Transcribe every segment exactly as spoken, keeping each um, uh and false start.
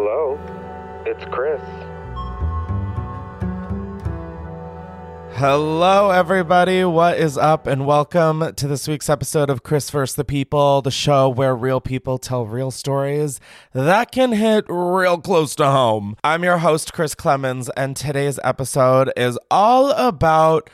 Hello, it's Chris. Hello, everybody. What is up? And welcome to this week's episode of Chris versus the People, the show where real people tell real stories that can hit real close to home. I'm your host, Chris Clemens, and today's episode is all about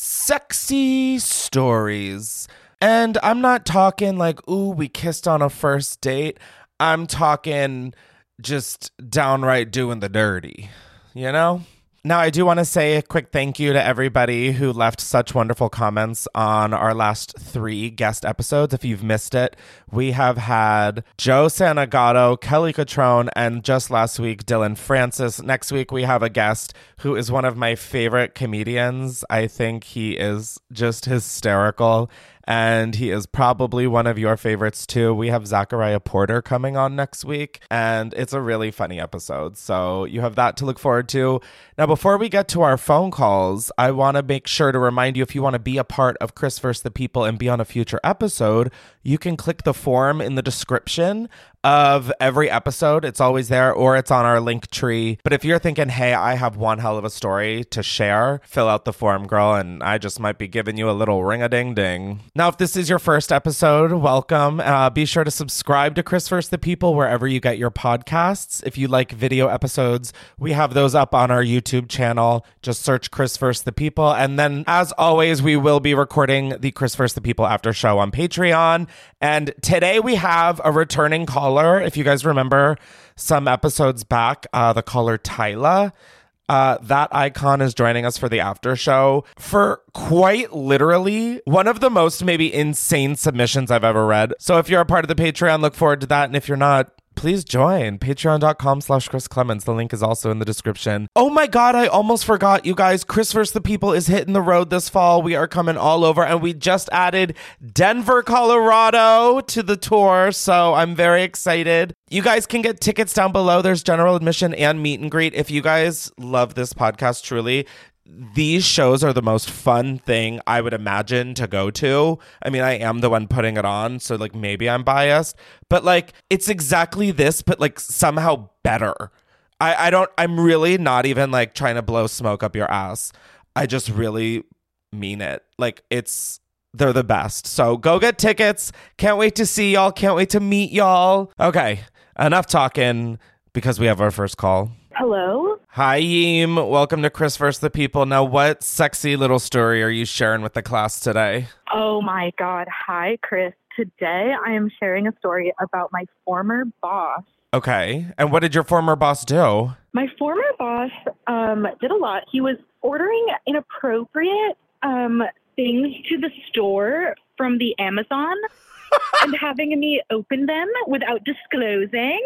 sexy stories. And I'm not talking like, ooh, we kissed on a first date. I'm talking just downright doing the dirty, you know? Now, I do want to say a quick thank you to everybody who left such wonderful comments on our last three guest episodes. If you've missed it, we have had Joe Santagato, Kelly Catrone, and just last week, Dylan Francis. Next week, we have a guest who is one of my favorite comedians. I think he is just hysterical, and he is probably one of your favorites too. We have Zachariah Porter coming on next week, and it's a really funny episode. So you have that to look forward to. Now, before we get to our phone calls, I want to make sure to remind you, if you want to be a part of Chris versus the People and be on a future episode, you can click the form in the description of every episode. It's always there, or it's on our link tree. But if you're thinking, hey, I have one hell of a story to share, fill out the form, girl, and I just might be giving you a little ring-a-ding-ding. Now, if this is your first episode, welcome. Uh, be sure to subscribe to Chris versus the People wherever you get your podcasts. If you like video episodes, we have those up on our YouTube channel. Just search Chris versus the People. And then, as always, we will be recording the Chris versus the People after show on Patreon. And today we have a returning caller. If you guys remember some episodes back, uh, the caller Tyla, uh, that icon is joining us for the after show for quite literally one of the most maybe insane submissions I've ever read. So if you're a part of the Patreon, look forward to that. And if you're not, please join patreon.com slash Chris Clemens. The link is also in the description. Oh my God, I almost forgot, you guys. Chris versus the People is hitting the road this fall. We are coming all over, and we just added Denver, Colorado to the tour, so I'm very excited. You guys can get tickets down below. There's general admission and meet and greet. If you guys love this podcast, truly, these shows are the most fun thing I would imagine to go to. I mean, I am the one putting it on, so like maybe I'm biased, but like it's exactly this, but like somehow better. I, I don't, I'm really not even like trying to blow smoke up your ass. I just really mean it. Like it's, they're the best. So go get tickets. Can't wait to see y'all. Can't wait to meet y'all. Okay, enough talking because we have our first call. Hello? Hi, Yeem. Welcome to Chris versus the People. Now, what sexy little story are you sharing with the class today? Oh my God. Hi, Chris. Today I am sharing a story about my former boss. Okay. And what did your former boss do? My former boss um, did a lot. He was ordering inappropriate um, things to the store from the Amazon and having me open them without disclosing.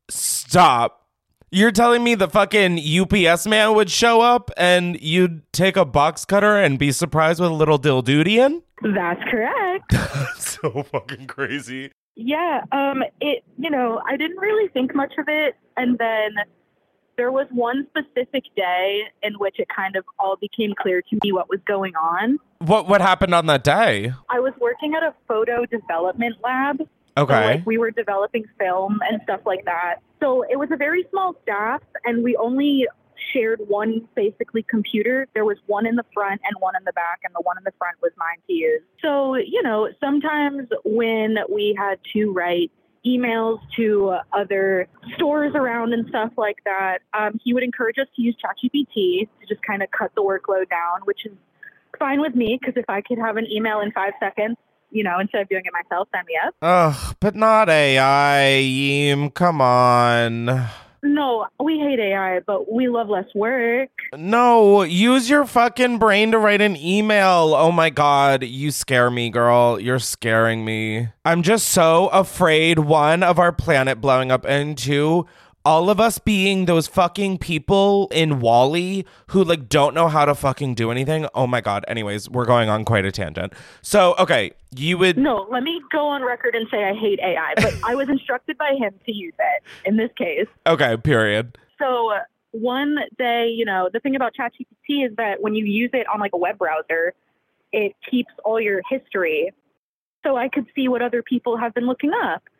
Stop. You're telling me the fucking U P S man would show up and you'd take a box cutter and be surprised with a little dildudian? That's correct. That's so fucking crazy. Yeah, um, it, you know, I didn't really think much of it. And then there was one specific day in which it kind of all became clear to me what was going on. What, what happened on that day? I was working at a photo development lab. Okay. So, like, we were developing film and stuff like that. So it was a very small staff, and we only shared one basically computer. There was one in the front and one in the back, and the one in the front was mine to use. So, you know, sometimes when we had to write emails to other stores around and stuff like that, um, he would encourage us to use ChatGPT to just kind of cut the workload down, which is fine with me, because if I could have an email in five seconds, you know, instead of doing it myself, sign me up. Ugh, but not A I, Yeem. Come on. No, we hate A I, but we love less work. No, use your fucking brain to write an email. Oh my God, you scare me, girl. You're scaring me. I'm just so afraid, one, of our planet blowing up, and two, all of us being those fucking people in WALL-E who like don't know how to fucking do anything. Oh my God. Anyways, we're going on quite a tangent. So, okay, you would... No, let me go on record and say I hate A I, but I was instructed by him to use it in this case. Okay, period. So uh, one day, you know, the thing about ChatGPT is that when you use it on like a web browser, it keeps all your history. So I could see what other people have been looking up.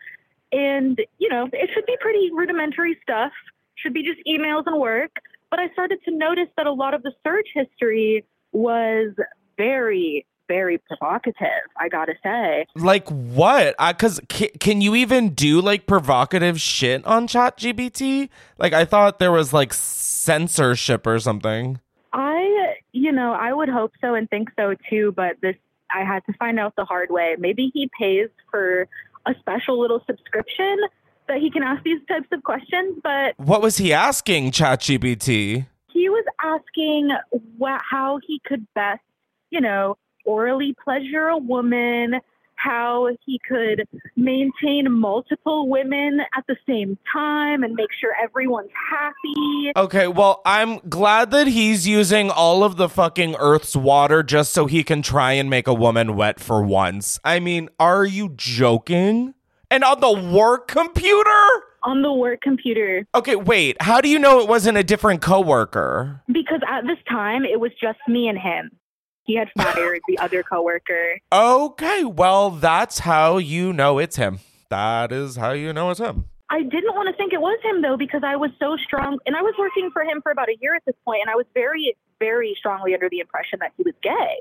And, you know, it should be pretty rudimentary stuff, should be just emails and work. But I started to notice that a lot of the search history was very, very provocative, I gotta say. Like what? Because c- can you even do like provocative shit on ChatGPT? Like I thought there was like censorship or something. I, you know, I would hope so and think so too, but this, I had to find out the hard way. Maybe he pays for a special little subscription that he can ask these types of questions, but... What was he asking ChatGPT? He was asking what, how he could best, you know, orally pleasure a woman, how he could maintain multiple women at the same time and make sure everyone's happy. Okay, well, I'm glad that he's using all of the fucking Earth's water just so he can try and make a woman wet for once. I mean, are you joking? And on the work computer? On the work computer. Okay, wait, how do you know it wasn't a different coworker? Because at this time, it was just me and him. He had fired the other coworker. Okay, well, that's how you know it's him. That is how you know it's him. I didn't want to think it was him, though, because I was so strong. And I was working for him for about a year at this point, and I was very, very strongly under the impression that he was gay.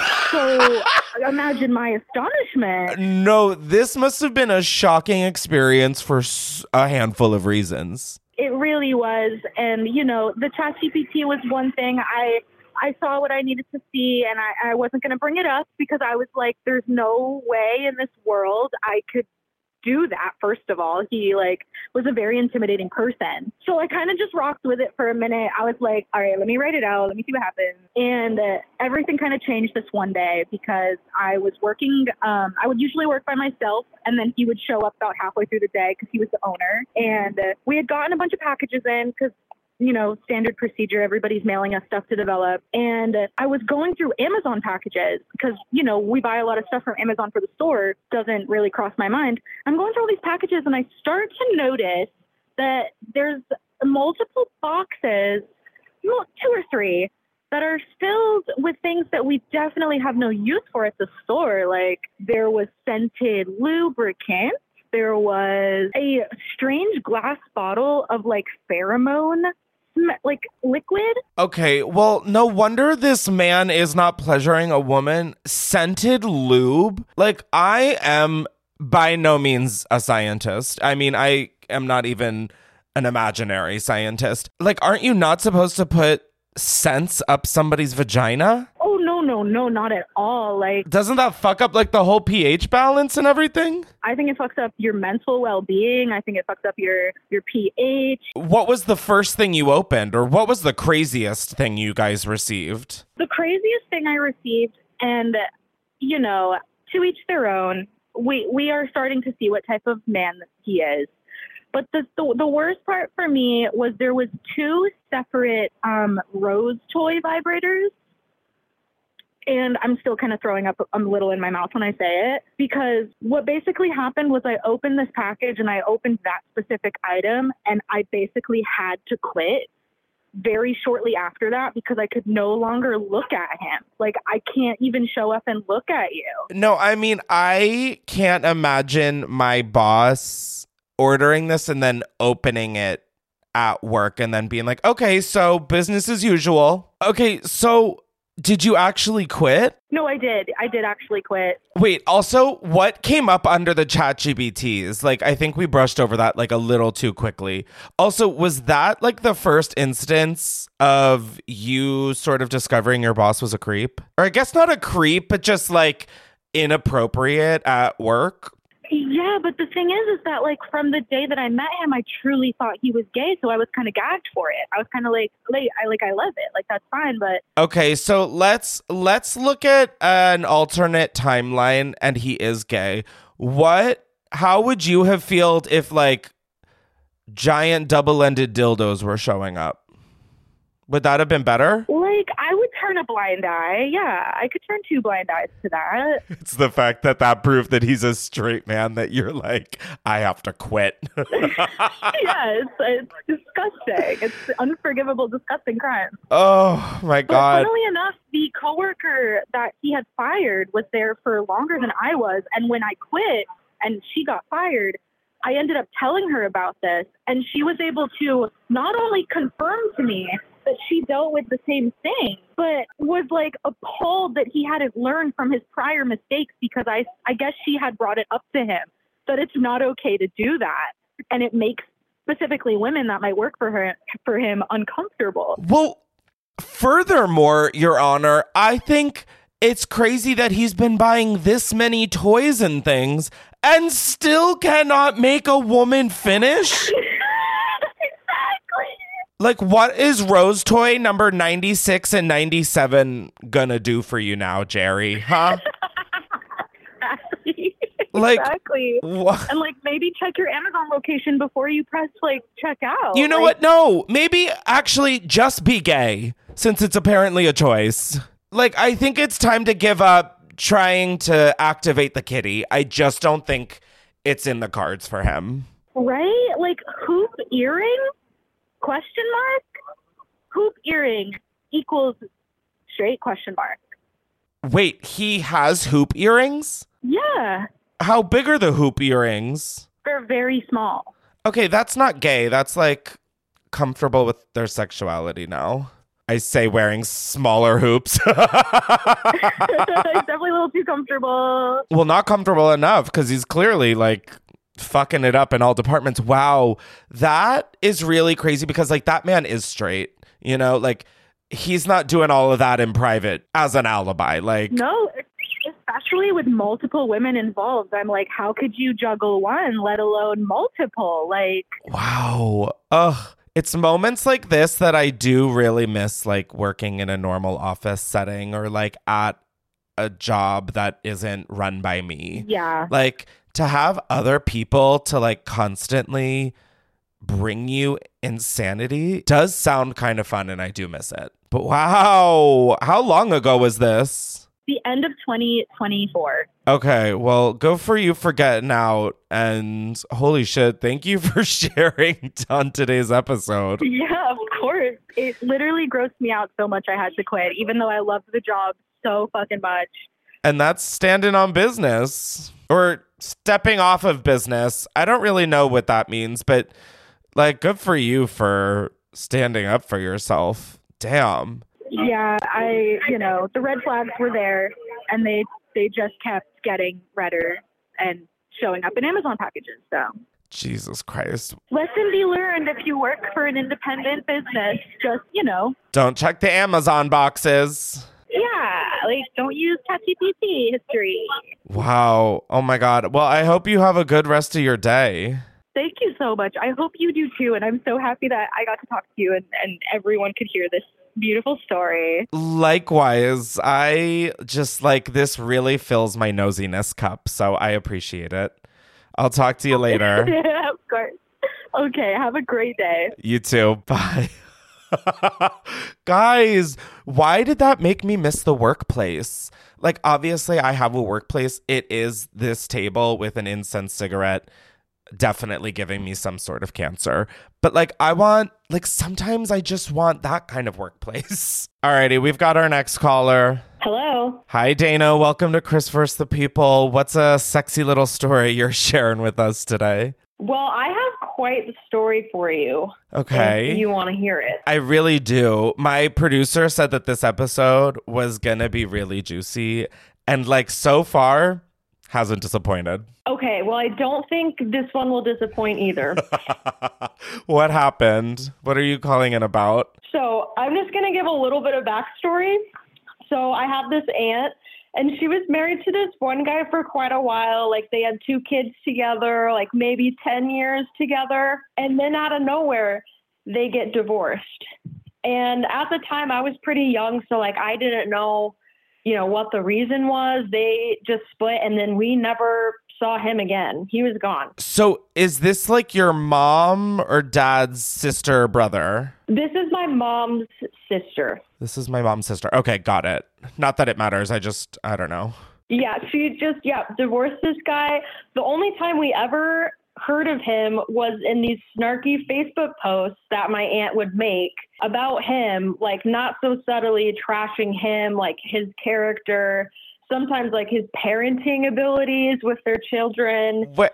So imagine my astonishment. No, this must have been a shocking experience for a handful of reasons. It really was. And, you know, the ChatGPT was one thing. I... I saw what I needed to see, and I, I wasn't going to bring it up because I was like, there's no way in this world I could do that, first of all. He, like, was a very intimidating person. So I kind of just rocked with it for a minute. I was like, all right, let me write it out. Let me see what happens. And uh, everything kind of changed this one day because I was working, um, I would usually work by myself, and then he would show up about halfway through the day because he was the owner. And uh, we had gotten a bunch of packages in because, you know, standard procedure. Everybody's mailing us stuff to develop. And uh, I was going through Amazon packages because, you know, we buy a lot of stuff from Amazon for the store. Doesn't really cross my mind. I'm going through all these packages and I start to notice that there's multiple boxes, well, two or three, that are filled with things that we definitely have no use for at the store. Like there was scented lubricant. There was a strange glass bottle of like pheromone, like liquid. Okay, well, no wonder this man is not pleasuring a woman. Scented lube? Like, I am by no means a scientist. I mean, I am not even an imaginary scientist. Like, aren't you not supposed to put scents up somebody's vagina? Oh, no, no, no, not at all. Like, doesn't that fuck up like the whole pH balance and everything? I think it fucks up your mental well-being. I think it fucks up your, your pH. What was the first thing you opened, or what was the craziest thing you guys received? The craziest thing I received, and, you know, to each their own, we, we are starting to see what type of man he is. But the, the the worst part for me was there was two separate um, Rose toy vibrators. And I'm still kind of throwing up a little in my mouth when I say it, because what basically happened was I opened this package and I opened that specific item and I basically had to quit very shortly after that because I could no longer look at him. Like, I can't even show up and look at you. No, I mean, I can't imagine my boss ordering this and then opening it at work and then being like, okay, so business as usual. Okay, so did you actually quit? No, I did. I did actually quit. Wait, also, what came up under the ChatGPTs? Like, I think we brushed over that like a little too quickly. Also, was that like the first instance of you sort of discovering your boss was a creep? Or I guess not a creep, but just like inappropriate at work? Yeah, but the thing is, is that like from the day that I met him, I truly thought he was gay, so I was kind of gagged for it. I was kind of like, like, I like, I love it, like that's fine. But okay, so let's let's look at an alternate timeline, and he is gay. What? How would you have felt if like giant double-ended dildos were showing up? Would that have been better? Like, I would turn a blind eye. Yeah, I could turn two blind eyes to that. It's the fact that that proved that he's a straight man that you're like, I have to quit. Yeah, it's, it's disgusting. It's unforgivable, disgusting crime. Oh, my God. But funnily enough, the coworker that he had fired was there for longer than I was. And when I quit and she got fired, I ended up telling her about this, and she was able to not only confirm to me that she dealt with the same thing, but was like appalled that he hadn't learned from his prior mistakes, because I, I guess she had brought it up to him that it's not okay to do that. And it makes specifically women that might work for her, for him uncomfortable. Well, furthermore, Your Honor, I think it's crazy that he's been buying this many toys and things and still cannot make a woman finish. Exactly. Like, what is Rose toy number ninety-six and ninety-seven gonna do for you now, Jerry? Huh? Exactly. Like, exactly. Wh- and like maybe check your Amazon location before you press like check out. You know like, what? No, maybe actually just be gay, since it's apparently a choice. Like, I think it's time to give up trying to activate the kitty. I just don't think it's in the cards for him. Right? Like hoop earring? Question mark? Hoop earring equals straight question mark. Wait, he has hoop earrings? Yeah. How big are the hoop earrings? They're very small. Okay, that's not gay. That's like comfortable with their sexuality now. I say wearing smaller hoops. It's definitely a little too comfortable. Well, not comfortable enough, because he's clearly like fucking it up in all departments. Wow, that is really crazy, because like that man is straight, you know, like he's not doing all of that in private as an alibi. Like, no, especially with multiple women involved. I'm like, how could you juggle one, let alone multiple? Like, wow. Ugh. It's moments like this that I do really miss, like working in a normal office setting or like at a job that isn't run by me. yeah. Like, to have other people to like constantly bring you insanity does sound kind of fun, and I do miss it. But wow, how long ago was this? The end of twenty twenty-four. Okay, well, go for you for getting out, and holy shit, thank you for sharing on today's episode. Yeah, of course. It literally grossed me out so much I had to quit, even though I loved the job so fucking much. And that's standing on business or stepping off of business. I don't really know what that means, but like, good for you for standing up for yourself. Damn. Yeah, I, you know, the red flags were there, and they they just kept getting redder and showing up in Amazon packages. So Jesus Christ. lesson be learned: if you work for an independent business, just, you know, Don't check the Amazon boxes. yeah, like don't use ChatGPT history. Wow. Oh my God. Well, I hope you have a good rest of your day. Thank you so much. I hope you do too, and I'm so happy that I got to talk to you and, and everyone could hear this beautiful story. Likewise, I just like this really fills my nosiness cup, so I appreciate it. I'll talk to you later. Yeah, of course. Okay, have a great day. You too. Bye. Guys, why did that make me miss the workplace? Like, obviously, I have a workplace. It is this table with an incense cigarette, definitely giving me some sort of cancer. But like, I want, like, sometimes I just want that kind of workplace. Alrighty, we've got our next caller. Hello. Hi, Dana. Welcome to Chris Versus the People. What's a sexy little story you're sharing with us today? Well, I have quite the story for you. Okay. If you want to hear it. I really do. My producer said that this episode was going to be really juicy. And like, so far, hasn't disappointed. Okay, well, I don't think this one will disappoint either. What happened? What are you calling it about? So I'm just going to give a little bit of backstory. So I have this aunt, and she was married to this one guy for quite a while. Like, they had two kids together, like maybe ten years together. And then out of nowhere, they get divorced. And at the time, I was pretty young, so like I didn't know, you know, what the reason was. They just split, and then we never saw him again. He was gone. So is this like your mom or dad's sister or brother? This is my mom's sister. This is my mom's sister. Okay, got it. Not that it matters. I just, I don't know. Yeah, she just, yeah, divorced this guy. The only time we ever heard of him was in these snarky Facebook posts that my aunt would make about him, like not so subtly trashing him, like his character, sometimes like his parenting abilities with their children. What?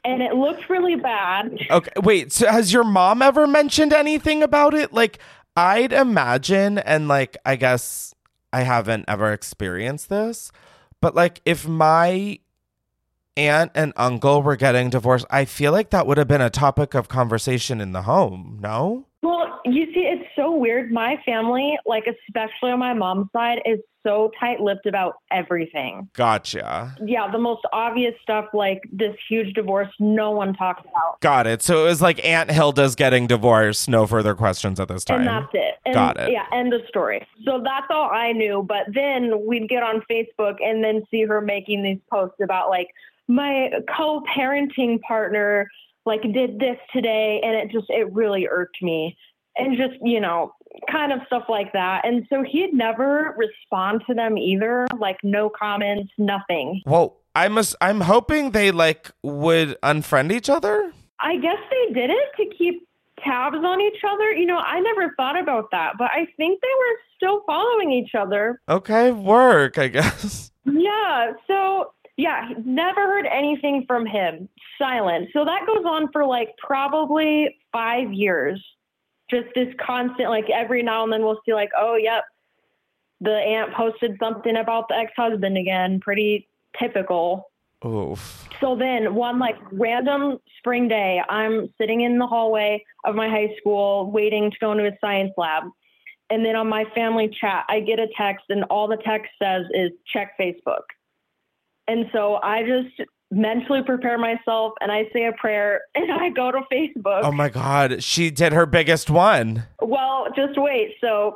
and it looked really bad. Okay, wait, so has your mom ever mentioned anything about it? Like, I'd imagine, and like, I guess I haven't ever experienced this, but like, if my aunt and uncle were getting divorced, I feel like that would have been a topic of conversation in the home, no? Well, you see, it's so weird. My family, like especially on my mom's side, is so tight-lipped about everything. Gotcha. Yeah, the most obvious stuff, like this huge divorce, no one talks about. Got it. So it was like Aunt Hilda's getting divorced, no further questions at this time. And that's it. And, Got it. Yeah, end of story. So that's all I knew. But then we'd get on Facebook and then see her making these posts about like, my co-parenting partner like did this today, and it just, it really irked me. And just, you know, kind of stuff like that. And so he'd never respond to them either, like no comments, nothing. Well, I must, I'm hoping they like would unfriend each other. I guess they did it to keep tabs on each other. You know, I never thought about that, but I think they were still following each other. Okay, work, I guess. Yeah, so yeah, never heard anything from him. Silent. So that goes on for like probably five years. Just this constant, like every now and then we'll see like, oh, yep, the aunt posted something about the ex-husband again. Pretty typical. Oof. So then one like random spring day, I'm sitting in the hallway of my high school waiting to go into a science lab. And then on my family chat, I get a text and all the text says is check Facebook. And so I just mentally prepare myself and I say a prayer and I go to Facebook. Oh my God. She did her biggest one. Well, just wait. So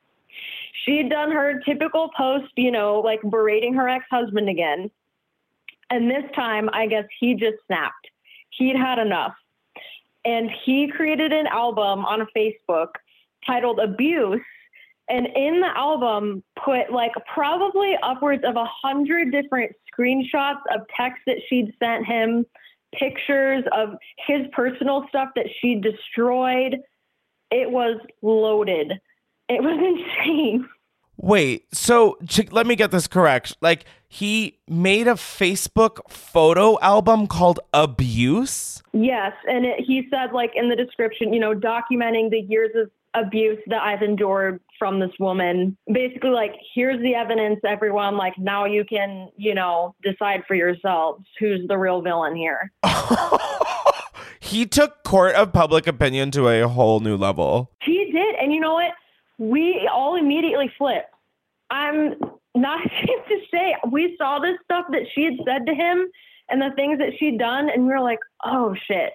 she'd done her typical post, you know, like berating her ex-husband again. And this time, I guess he just snapped. He'd had enough. And he created an album on Facebook titled Abuse. And in the album put like probably upwards of a hundred different screenshots of texts that she'd sent him, pictures of his personal stuff that she destroyed. It was loaded. It was insane. Wait, so ch- let me get this correct. Like, he made a Facebook photo album called Abuse? Yes, and it, he said, like, in the description, you know, documenting the years of abuse that I've endured from this woman. Basically, like, here's the evidence, everyone. Like, now you can, you know, decide for yourselves who's the real villain here. He took court of public opinion to a whole new level. He did, and you know what? We all immediately flipped. I'm not ashamed to say, we saw this stuff that she had said to him and the things that she'd done, and we were like, oh, shit.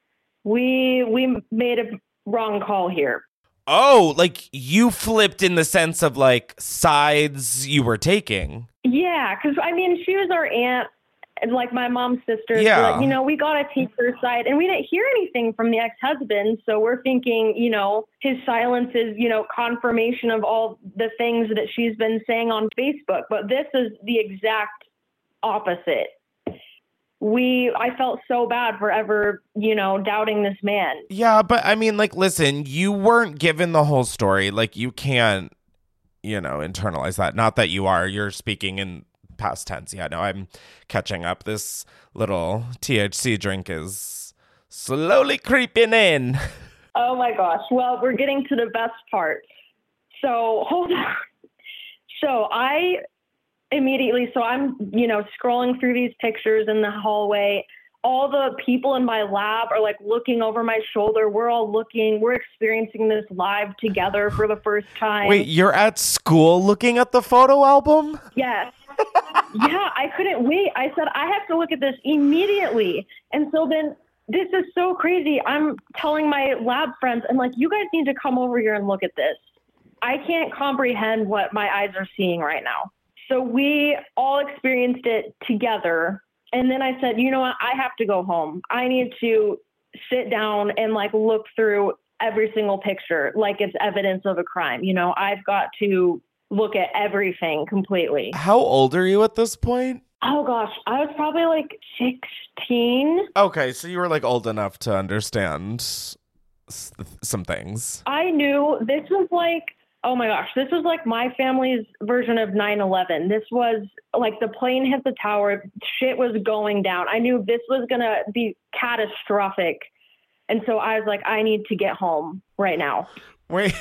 We we made a wrong call here. Oh, like you flipped in the sense of like sides you were taking. Yeah, because, I mean, she was our aunt. And like my mom's sister, yeah. like, you know, we got to take her side and we didn't hear anything from the ex-husband. So we're thinking, you know, his silence is, you know, confirmation of all the things that she's been saying on Facebook. But this is the exact opposite. We, I felt so bad for ever, you know, doubting this man. Yeah, but I mean, like, listen, you weren't given the whole story. Like, you can't, you know, internalize that. Not that you are. You're speaking in past tense. Yeah, no, I'm catching up. This little T H C drink is slowly creeping in. Oh my gosh. Well, we're getting to the best part. So hold on. So I immediately, so I'm, you know, scrolling through these pictures in the hallway. All the people in my lab are like looking over my shoulder. We're all looking, we're experiencing this live together for the first time. Wait, you're at school looking at the photo album? Yes. Yeah, I couldn't wait. I said, I have to look at this immediately. And so then this is so crazy. I'm telling my lab friends, I'm like, you guys need to come over here and look at this. I can't comprehend what my eyes are seeing right now. So we all experienced it together. And then I said, you know what? I have to go home. I need to sit down and like look through every single picture like it's evidence of a crime. You know, I've got to look at everything completely. How old are you at this point? Oh gosh, I was probably like sixteen. Okay, so you were like old enough to understand s- some things. I knew this was like Oh my gosh, this was like my family's version of nine eleven. This was like the plane hit the tower, shit was going down. I knew this was going to be catastrophic. And so I was like, I need to get home right now. Wait.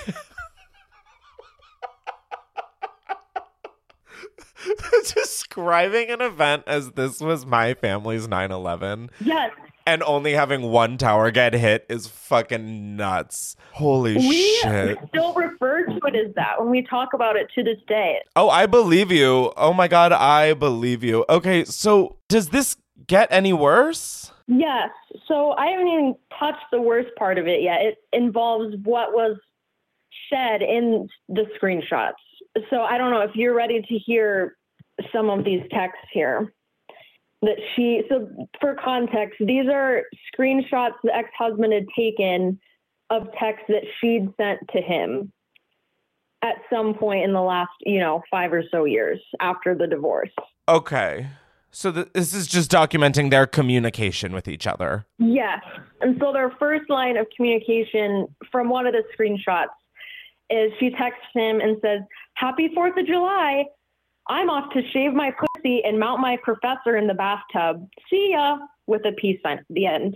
Describing an event as this was my family's nine eleven. Yes. And only having one tower get hit is fucking nuts. Holy we shit. We still refer to it as that when we talk about it to this day. Oh, I believe you. Oh my God, I believe you. Okay, so does this get any worse? Yes. So I haven't even touched the worst part of it yet. It involves what was said in the screenshots. So I don't know if you're ready to hear some of these texts here. That she, so for context, these are screenshots the ex-husband had taken of texts that she'd sent to him at some point in the last, you know, five or so years after the divorce. Okay. So th- this is just documenting their communication with each other. Yes. And so their first line of communication from one of the screenshots is she texts him and says, "Happy fourth of July. I'm off to shave my pussy and mount my professor in the bathtub. See ya," with a peace sign at the end.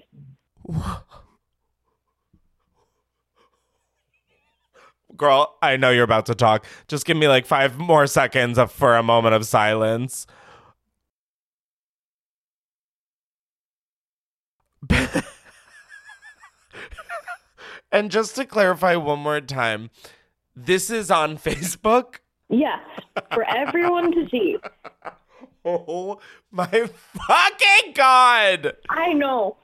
Girl, I know you're about to talk. Just give me like five more seconds of, for a moment of silence. And just to clarify one more time, this is on Facebook? Yes, for everyone to see. Oh my fucking God! I know.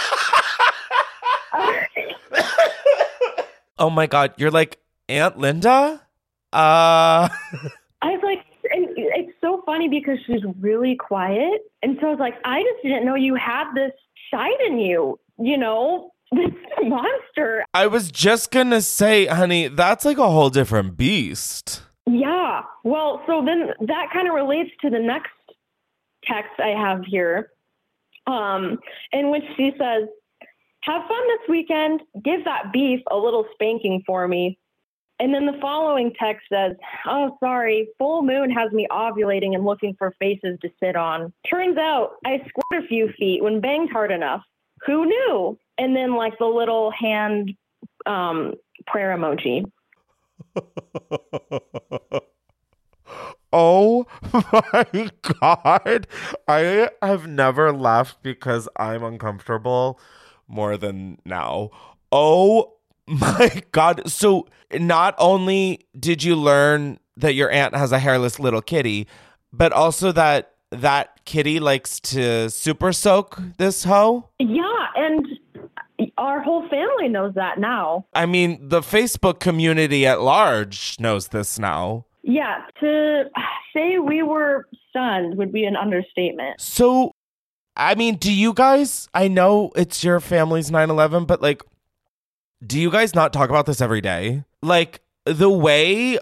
Oh my God, you're like Aunt Linda? Uh I was like, and it's so funny because she's really quiet. And so I was like, I just didn't know you had this side in you, you know, this monster. I was just gonna say, honey, that's like a whole different beast. Yeah. Well, so then that kind of relates to the next text I have here, um, in which she says, "Have fun this weekend. Give that beef a little spanking for me." And then the following text says, "Oh, sorry. Full moon has me ovulating and looking for faces to sit on. Turns out I squirt a few feet when banged hard enough. Who knew?" And then like the little hand um, prayer emoji. Oh my God. I have never laughed because I'm uncomfortable more than now. Oh my God. So not only did you learn that your aunt has a hairless little kitty, but also that that kitty likes to super soak this hoe? Yeah, and our whole family knows that now. I mean, the Facebook community at large knows this now. Yeah, to say we were stunned would be an understatement. So, I mean, do you guys, I know it's your family's nine eleven, but like, do you guys not talk about this every day? Like, the way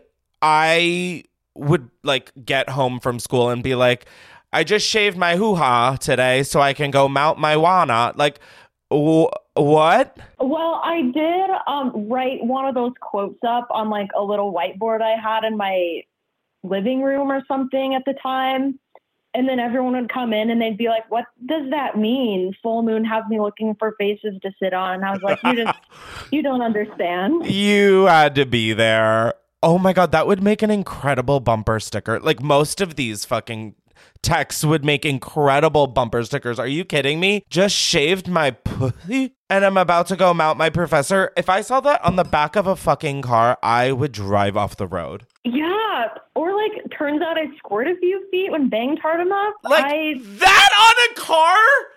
I would like get home from school and be like, I just shaved my hoo-ha today so I can go mount my wana. Like, wh- what? Well, I did um, write one of those quotes up on like a little whiteboard I had in my living room or something at the time. And then everyone would come in and they'd be like, "What does that mean? Full moon has me looking for faces to sit on." And I was like, you just, you don't understand. You had to be there. Oh my God, that would make an incredible bumper sticker. Like most of these fucking texts would make incredible bumper stickers. Are you kidding me? Just shaved my pussy and I'm about to go mount my professor. If I saw that on the back of a fucking car, I would drive off the road. Yeah. Or like, turns out I squirt a few feet when banged hard enough. Like I... that on a car?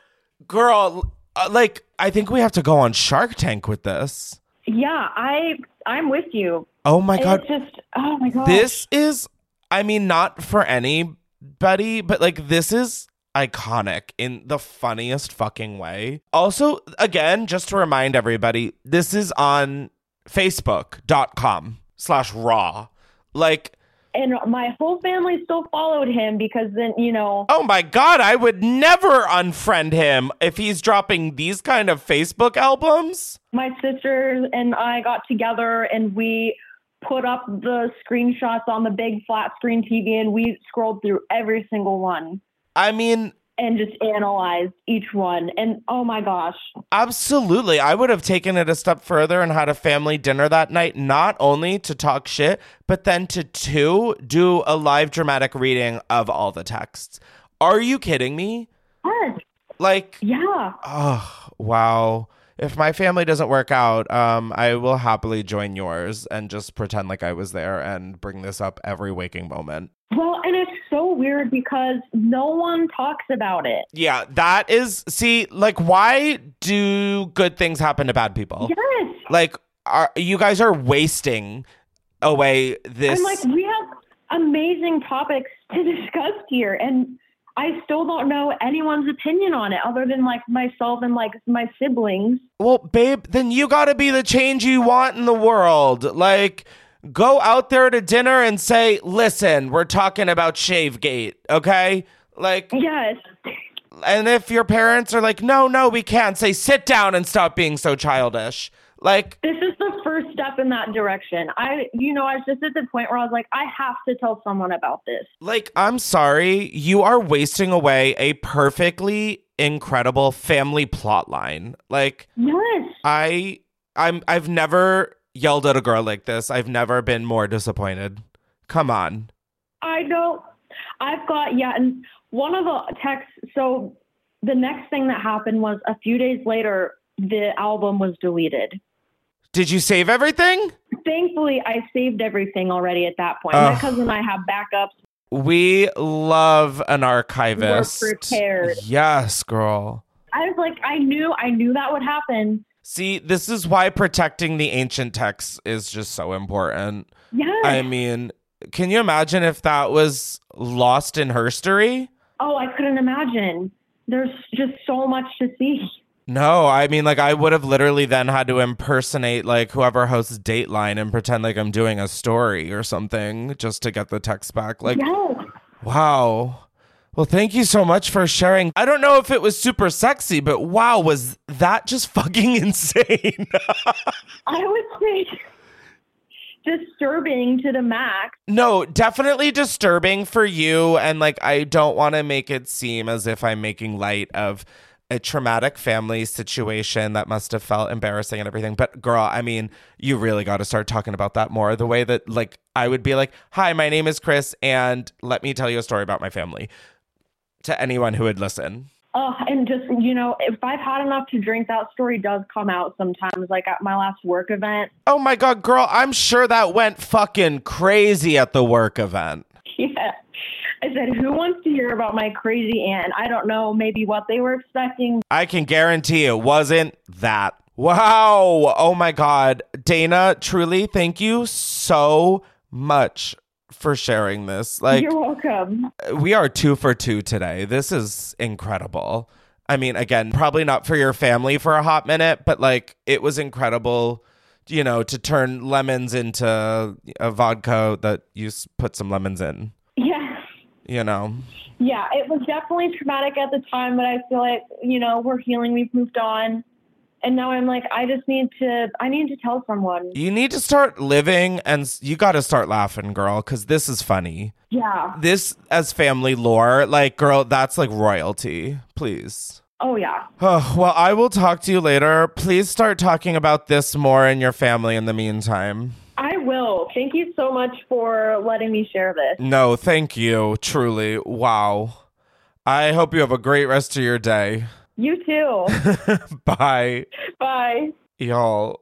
Girl, uh, like, I think we have to go on Shark Tank with this. Yeah, I, I'm with you. Oh my God. It's just, oh my God. This is, I mean, not for anybody, but like, this is iconic in the funniest fucking way. Also, again, just to remind everybody, this is on facebook.com slash raw. Like, and my whole family still followed him because then, you know. Oh my God, I would never unfriend him if he's dropping these kind of Facebook albums. My sister and I got together and we put up the screenshots on the big flat screen T V, and we scrolled through every single one. I mean, and just analyzed each one. And oh my gosh. Absolutely. I would have taken it a step further and had a family dinner that night, not only to talk shit, but then to two, do a live dramatic reading of all the texts. Are you kidding me? Yes. Like, yeah. Oh, wow. If my family doesn't work out, um, I will happily join yours and just pretend like I was there and bring this up every waking moment. Well, and it's so weird because no one talks about it. Yeah, that is, see, like, why do good things happen to bad people? Yes. Like, are, you guys are wasting away this. And, like, we have amazing topics to discuss here, and I still don't know anyone's opinion on it other than, like, myself and, like, my siblings. Well, babe, then you gotta be the change you want in the world. Like, go out there to dinner and say, listen, we're talking about Shavegate, okay? Like, yes. And if your parents are like, no, no, we can't, say, sit down and stop being so childish. Like, this is the first step in that direction. I, you know, I was just at the point where I was like, I have to tell someone about this. Like, I'm sorry, you are wasting away a perfectly incredible family plot line. Like, yes. I, I'm, I've never yelled at a girl like this. I've never been more disappointed. Come on. I know. I've got, yeah, and one of the texts, so the next thing that happened was a few days later, the album was deleted. Did you save everything? Thankfully, I saved everything already at that point. Uh, My cousin and I have backups. We love an archivist. We're prepared. Yes, girl. I was like, I knew, I knew that would happen. See, this is why protecting the ancient texts is just so important. Yes. I mean, can you imagine if that was lost in herstory? Oh, I couldn't imagine. There's just so much to see. No, I mean, like, I would have literally then had to impersonate, like, whoever hosts Dateline and pretend like I'm doing a story or something just to get the text back. Like, yes. Wow. Well, thank you so much for sharing. I don't know if it was super sexy, but wow, was that just fucking insane? I would say disturbing to the max. No, definitely disturbing for you. And, like, I don't want to make it seem as if I'm making light of a traumatic family situation that must have felt embarrassing and everything. But girl, I mean, you really got to start talking about that more. The way that, like, I would be like, hi, my name is Chris, and let me tell you a story about my family to anyone who would listen. Oh, and just, you know, if I've had enough to drink, that story does come out sometimes, like at my last work event. Oh my God, girl, I'm sure that went fucking crazy at the work event. Yeah. I said, who wants to hear about my crazy aunt? I don't know, maybe what they were expecting. I can guarantee it wasn't that. Wow. Oh my God. Dana, truly, thank you so much for sharing this. Like, you're welcome. We are two for two today. This is incredible. I mean, again, probably not for your family for a hot minute, but like, it was incredible, you know, to turn lemons into a vodka that you put some lemons in. Yeah. You know? Yeah, it was definitely traumatic at the time, but I feel like, you know, we're healing, we've moved on. And now I'm like, I just need to, I need to tell someone. You need to start living, and you got to start laughing, girl, because this is funny. Yeah. This, as family lore, like, girl, that's like royalty. Please. Oh, yeah. Oh, well, I will talk to you later. Please start talking about this more in your family in the meantime. I will. Thank you so much for letting me share this. No, thank you. Truly. Wow. I hope you have a great rest of your day. You too. Bye. Bye. Y'all.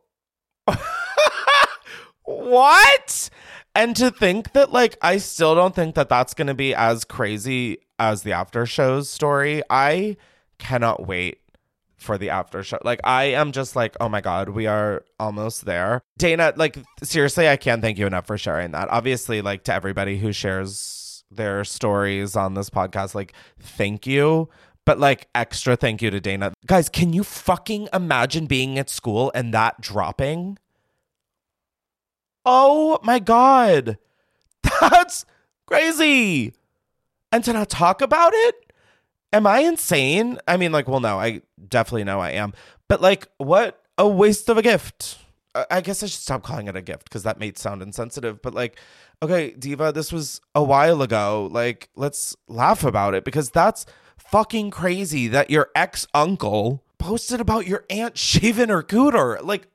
What? And to think that, like, I still don't think that that's going to be as crazy as the after shows story. I cannot wait for the after show. Like, I am just like, oh my God, we are almost there. Dana, like, seriously, I can't thank you enough for sharing that. Obviously, like, to everybody who shares their stories on this podcast, like, thank you. But, like, extra thank you to Dana. Guys, can you fucking imagine being at school and that dropping? Oh my God. That's crazy. And to not talk about it? Am I insane? I mean, like, well, no, I definitely know I am. But, like, what a waste of a gift. I I guess I should stop calling it a gift because that may sound insensitive. But like, okay, Diva, this was a while ago. Like, let's laugh about it because that's fucking crazy that your ex-uncle posted about your aunt shaving her cooter. Like,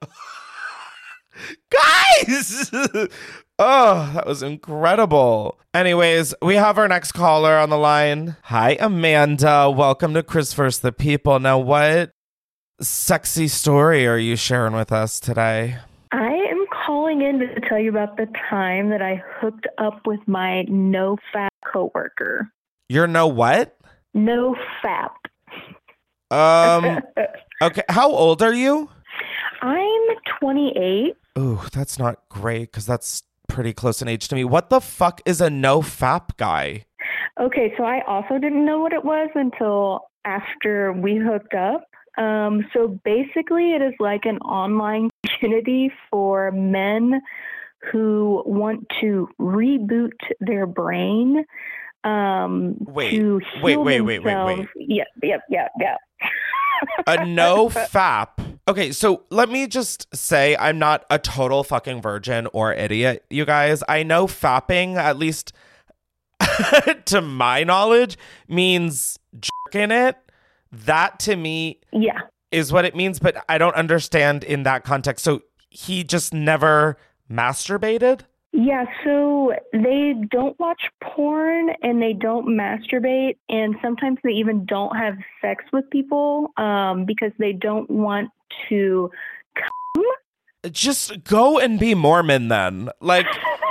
guys! Oh, that was incredible. Anyways, we have our next caller on the line. Hi, Amanda. Welcome to Chris Versus the People. Now, what sexy story are you sharing with us today? I am calling in to tell you about the time that I hooked up with my no-fap coworker. You're no what? No-fap. Um, okay. How old are you? I'm twenty-eight. Ooh, that's not great because that's pretty close in age to me. What the fuck is a no-fap guy? Okay, so I also didn't know what it was until after we hooked up. Um, so basically it is like an online community for men who want to reboot their brain. Um, wait, to wait, heal wait, wait, wait, themselves. wait. Yep, yep, yep, yep. A no-fap. Okay, so let me just say I'm not a total fucking virgin or idiot, you guys. I know fapping, at least to my knowledge, means jerking it. That to me Yeah. is what it means, but I don't understand in that context. So he just never masturbated? Yeah, so they don't watch porn and they don't masturbate, and sometimes they even don't have sex with people um, because they don't want to come. Just go and be Mormon then. Like,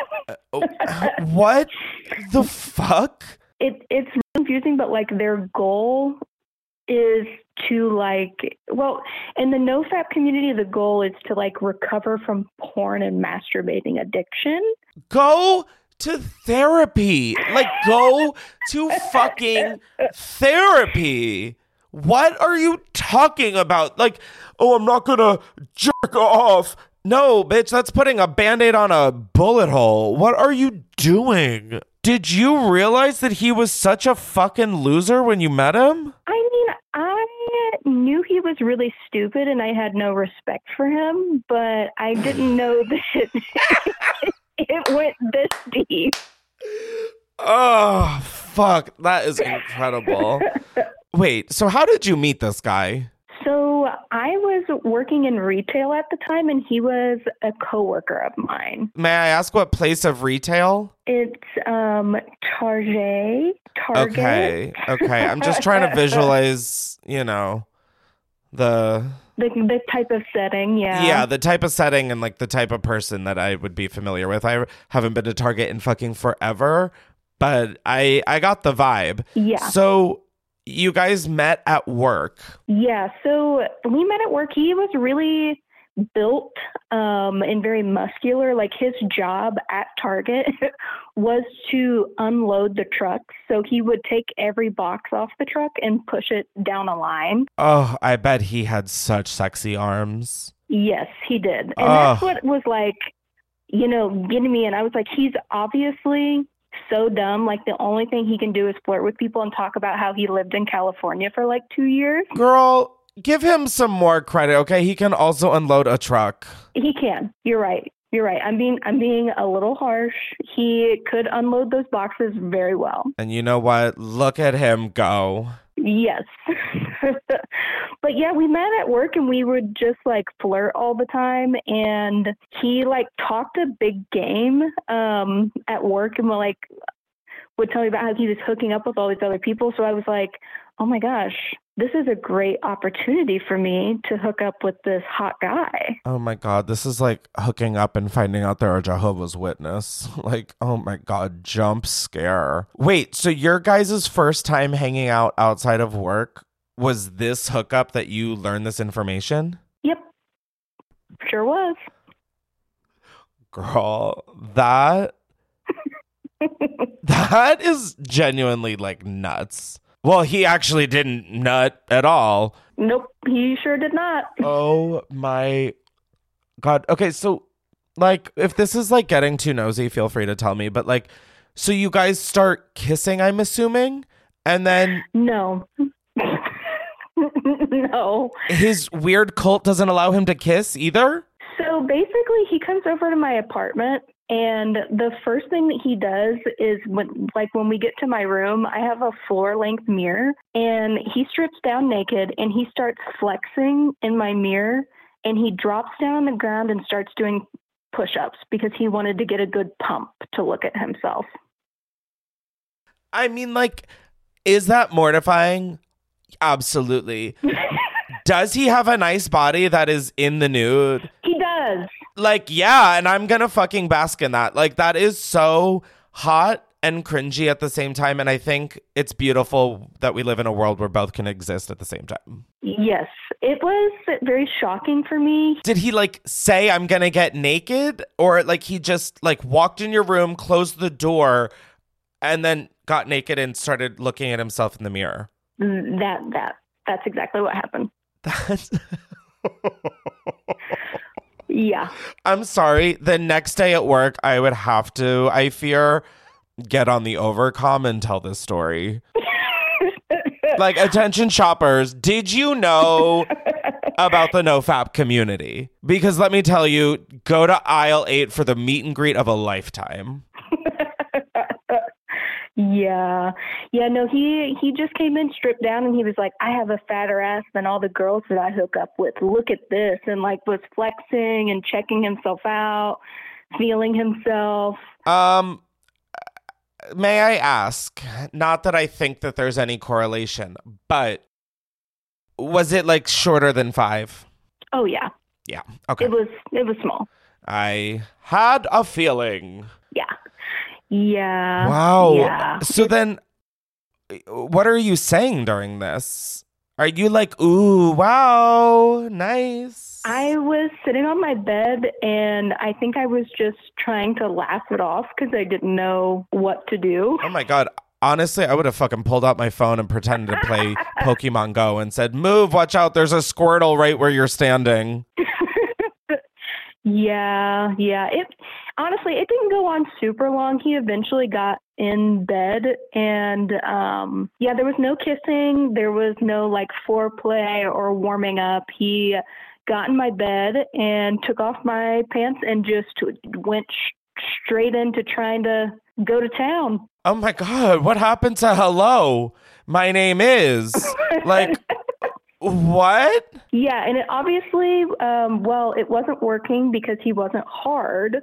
what the fuck? It, it's confusing, but like their goal is to like, well, in the no-fap community, the goal is to like recover from porn and masturbating addiction. Go to therapy. Like, go to fucking therapy. What are you talking about? Like, oh, I'm not gonna jerk off. No, bitch, that's putting a Band-Aid on a bullet hole. What are you doing? Did you realize that he was such a fucking loser when you met him? I mean, I knew he was really stupid and I had no respect for him, but I didn't know that it went this deep. Oh, fuck. That is incredible. Wait, so how did you meet this guy? So I was working in retail at the time and he was a coworker of mine. May I ask what place of retail? It's um Target. Target. Okay, okay. I'm just trying to visualize, you know, the... The, the type of setting, yeah. Yeah, the type of setting and like the type of person that I would be familiar with. I haven't been to Target in fucking forever, but I I got the vibe. Yeah. So you guys met at work. Yeah, so we met at work. He was really built um, and very muscular. Like his job at Target was to unload the trucks. So he would take every box off the truck and push it down a line. Oh, I bet he had such sexy arms. Yes, he did. And Oh. that's what was like, you know, getting me. And I was like, he's obviously so dumb. Like the only thing he can do is flirt with people and talk about how he lived in California for like two years. Girl, give him some more credit, okay? He can also unload a truck. He can. You're right. You're right. I'm being I'm being a little harsh. He could unload those boxes very well. And you know what? Look at him go. Yes. But yeah, we met at work and we would just like flirt all the time, and he like talked a big game um at work and would like would tell me about how he was hooking up with all these other people. So I was like, oh my gosh, this is a great opportunity for me to hook up with this hot guy. Oh my God, this is like hooking up and finding out they're a Jehovah's Witness. Like, oh my God, jump scare. Wait, so your guys' first time hanging out outside of work was this hookup that you learned this information? Yep. Sure was. Girl, that that is genuinely like nuts. Well, he actually didn't nut at all. Nope, he sure did not. Oh my God. Okay, so like if this is like getting too nosy, feel free to tell me. But like, so you guys start kissing, I'm assuming, and then No. No. his weird cult doesn't allow him to kiss either? So So basically, he comes over to my apartment, and the first thing that he does is when, like, when we get to my room, I have a floor-length mirror, and he strips down naked, and he starts flexing in my mirror, and he drops down on the ground and starts doing push-ups because he wanted to get a good pump to look at himself. I mean, like, is that mortifying? Absolutely. Does he have a nice body that is in the nude? He does. Like, yeah, and I'm gonna fucking bask in that. Like, that is so hot and cringy at the same time, and I think it's beautiful that we live in a world where both can exist at the same time. Yes, it was very shocking for me. Did he, like, say, I'm gonna get naked? Or, like, he just, like, walked in your room, closed the door, and then got naked and started looking at himself in the mirror? That, that, that's exactly what happened. That's... Yeah. I'm sorry. The next day at work, I would have to, I fear, get on the overcom and tell this story. Like, attention shoppers, did you know about the NoFap community? Because let me tell you, go to aisle eight for the meet and greet of a lifetime. Yeah. Yeah, no, he he just came in stripped down and he was like, I have a fatter ass than all the girls that I hook up with. Look at this. And like was flexing and checking himself out, feeling himself. Um, may I ask, not that I think that there's any correlation, but was it like shorter than five? Oh, yeah. Yeah. Okay. It was, it was small. I had a feeling. Yeah. Yeah. Wow. Yeah. So then, what are you saying during this? Are you like, ooh, wow, nice? I was sitting on my bed, and I think I was just trying to laugh it off because I didn't know what to do. Oh, my God. Honestly, I would have fucking pulled out my phone and pretended to play Pokemon Go and said, move, watch out, there's a Squirtle right where you're standing. Yeah, yeah. It honestly, it didn't go on super long. He eventually got in bed, and um, yeah, there was no kissing. There was no like foreplay or warming up. He got in my bed and took off my pants and just went sh- straight into trying to go to town. Oh my God, what happened to hello? My name is like. What? Yeah, and it obviously, um, well, it wasn't working because he wasn't hard.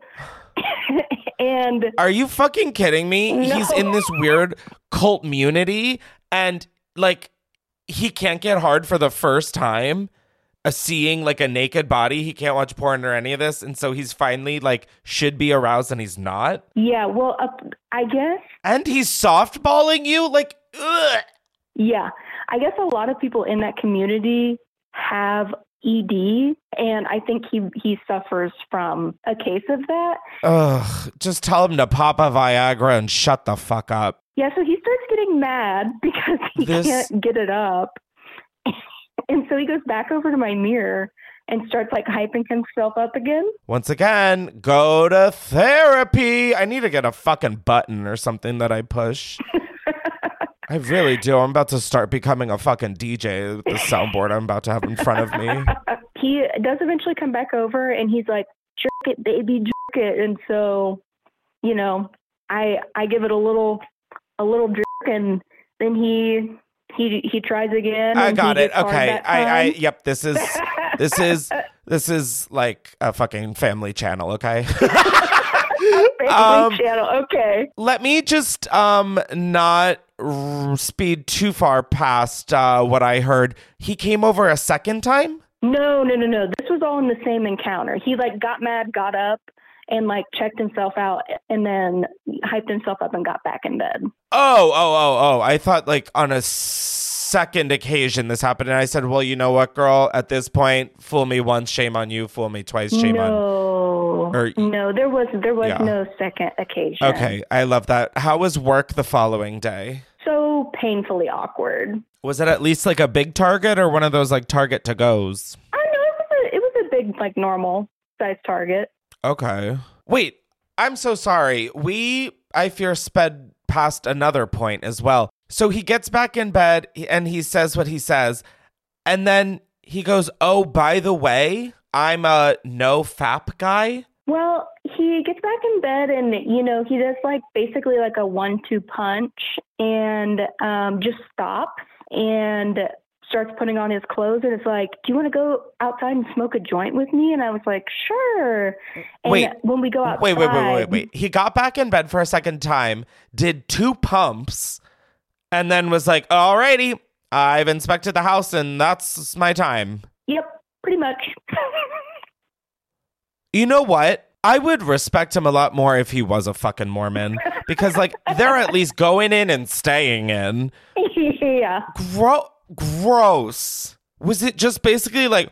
And are you fucking kidding me? No. He's in this weird cult community, and like he can't get hard for the first time. Uh, seeing like a naked body, he can't watch porn or any of this, and so he's finally like should be aroused, and he's not. Yeah, well, uh, I guess. And he's softballing you, like. Ugh. Yeah, I guess a lot of people in that community have E D, and I think he he suffers from a case of that. Ugh, just tell him to pop a Viagra and shut the fuck up. Yeah, so he starts getting mad because he This... can't get it up. And so he goes back over to my mirror and starts like hyping himself up again. Once again, go to therapy. I need to get a fucking button or something that I push. I really do. I'm about to start becoming a fucking D J with the soundboard I'm about to have in front of me. He does eventually come back over and he's like, jerk it, baby, jerk it. And so, you know, I I give it a little a little jerk, and then he he he tries again. I and got he it. gets hard Okay. that I, I time. yep, this is this is this is like a fucking family channel, okay? Family um, channel. Okay. Let me just um not r- speed too far past uh, what I heard. He came over a second time? No, no, no, no. This was all in the same encounter. He like got mad, got up, and like checked himself out, and then hyped himself up and got back in bed. Oh, oh, oh, oh. I thought like on a second occasion this happened, and I said, well, you know what, girl? At this point, fool me once, shame on you. Fool me twice, shame no. on... Or, no, there was there was yeah. no second occasion. Okay, I love that. How was work the following day? So painfully awkward. Was it at least like a big Target or one of those like Target to goes? I know it was a, it was a big like normal size Target. Okay. Wait, I'm so sorry. We, I fear, sped past another point as well. So he gets back in bed and he says what he says, and then he goes, "Oh, by the way, I'm a no fap guy? Well, he gets back in bed and, you know, he does like basically like a one two punch and um, just stops and starts putting on his clothes. And it's like, do you want to go outside and smoke a joint with me? And I was like, sure. And wait, when we go outside. Wait, wait, wait, wait, wait. He got back in bed for a second time, did two pumps, and then was like, alrighty, I've inspected the house and that's my time. Yep, pretty much. You know what? I would respect him a lot more if he was a fucking Mormon because, like, they're at least going in and staying in. Yeah. Gro- gross. Was it just basically like,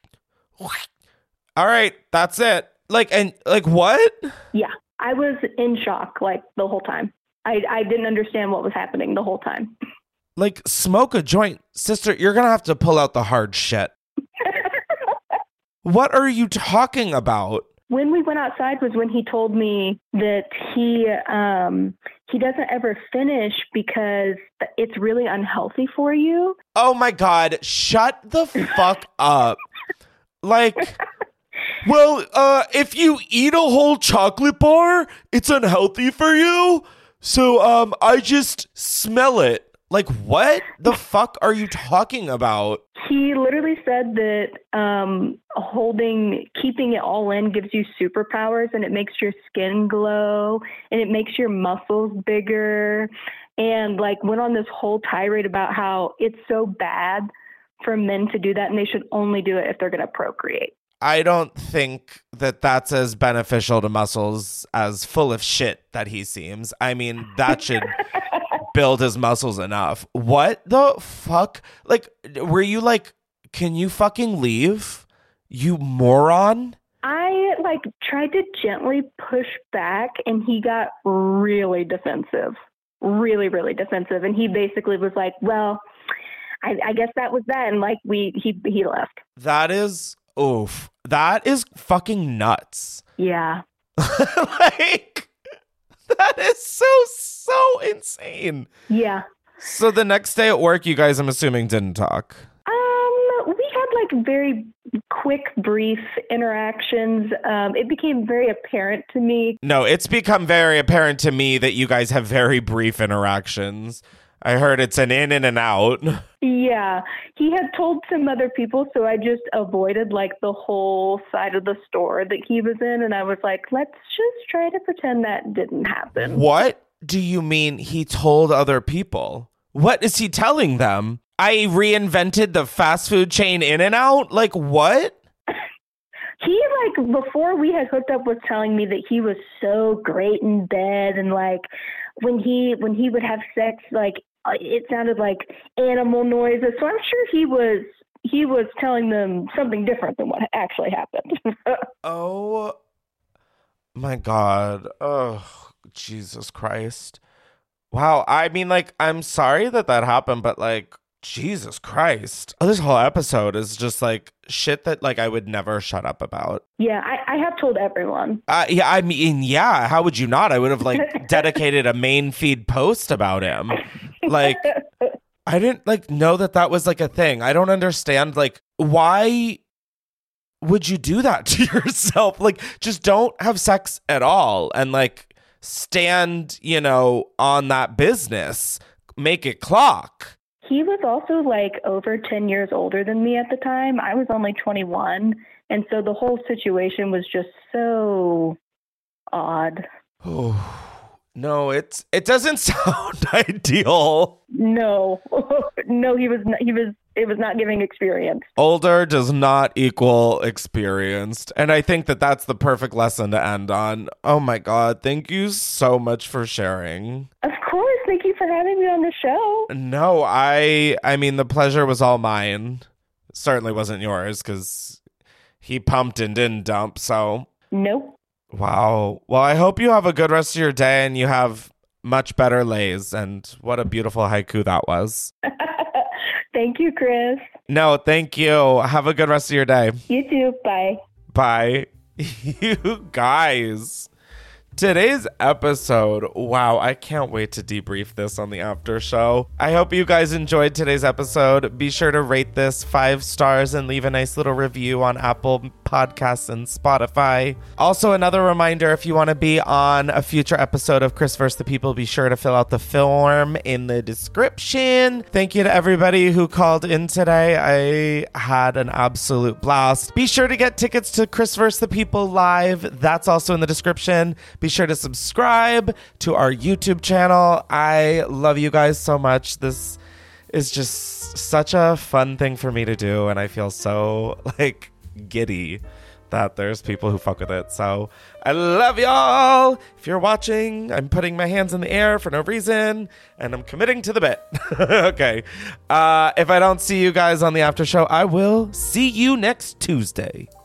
all right, that's it? Like, and like, what? Yeah. I was in shock, like, the whole time. I, I didn't understand what was happening the whole time. Like, smoke a joint. Sister, you're going to have to pull out the hard shit. What are you talking about? When we went outside was when he told me that he um, he doesn't ever finish because it's really unhealthy for you. Oh my God, shut the fuck up. Like, well, uh, if you eat a whole chocolate bar, it's unhealthy for you. So um, I just smell it. Like, what the fuck are you talking about? He literally said that um, holding, keeping it all in gives you superpowers and it makes your skin glow and it makes your muscles bigger. And like went on this whole tirade about how it's so bad for men to do that and they should only do it if they're going to procreate. I don't think that that's as beneficial to muscles as full of shit that he seems. I mean, that should build his muscles enough. What the fuck? Like, were you like, can you fucking leave? You moron? I like tried to gently push back and he got really defensive. Really, really defensive. And he basically was like, well, I, I guess that was that. And like we he he left. That is oof. That is fucking nuts. Yeah. Like, that is so, so insane. Yeah. So the next day at work, you guys, I'm assuming, didn't talk. Um, we had like very quick, brief interactions. Um, it became very apparent to me. No, it's become very apparent to me that you guys have very brief interactions. I heard it's an in and an out. Yeah. He had told some other people, so I just avoided like the whole side of the store that he was in. And I was like, let's just try to pretend that didn't happen. What do you mean he told other people? What is he telling them? I reinvented the fast food chain In-N-Out? Like, what? He, like, before we had hooked up, was telling me that he was so great in bed and, like, when he when he would have sex, like, it sounded like animal noises. So I'm sure he was he was telling them something different than what actually happened. Oh, my God. Oh, Jesus Christ. Wow. I mean, like, I'm sorry that that happened, but, like, Jesus Christ. Oh, this whole episode is just, like, shit that, like, I would never shut up about. Yeah, I, I have told everyone. Uh, yeah, I mean, yeah, how would you not? I would have, like, dedicated a main feed post about him. Like, I didn't, like, know that that was, like, a thing. I don't understand, like, why would you do that to yourself? Like, just don't have sex at all and, like, stand, you know, on that business. Make it clock. He was also like over ten years older than me at the time. I was only twenty-one. And so the whole situation was just so odd. Oh, no, it's it doesn't sound ideal. No, no, he was not, he was it was not giving experience. Older does not equal experienced. And I think that that's the perfect lesson to end on. Oh my God. Thank you so much for sharing. Of course. Thank you for having me on the show. No, I, I mean, the pleasure was all mine. Certainly wasn't yours because he pumped and didn't dump. So. Nope. Wow. Well, I hope you have a good rest of your day and you have much better lays. And what a beautiful haiku that was. Thank you, Chris. No, thank you. Have a good rest of your day. You too. Bye. Bye. You guys. Today's episode, wow, I can't wait to debrief this on the after show. I hope you guys enjoyed today's episode. Be sure to rate this five stars and leave a nice little review on Apple Podcasts and Spotify. Also, another reminder, if you want to be on a future episode of Chris versus the People, be sure to fill out the form in the description. Thank you to everybody who called in today. I had an absolute blast. Be sure to get tickets to Chris versus the People live. That's also in the description. Be sure to subscribe to our YouTube channel. I love you guys so much. This is just such a fun thing for me to do, and I feel so like giddy that there's people who fuck with it. So I love y'all. If you're watching, I'm putting my hands in the air for no reason, and I'm committing to the bit. Okay. Uh, if I don't see you guys on the after show, I will see you next Tuesday.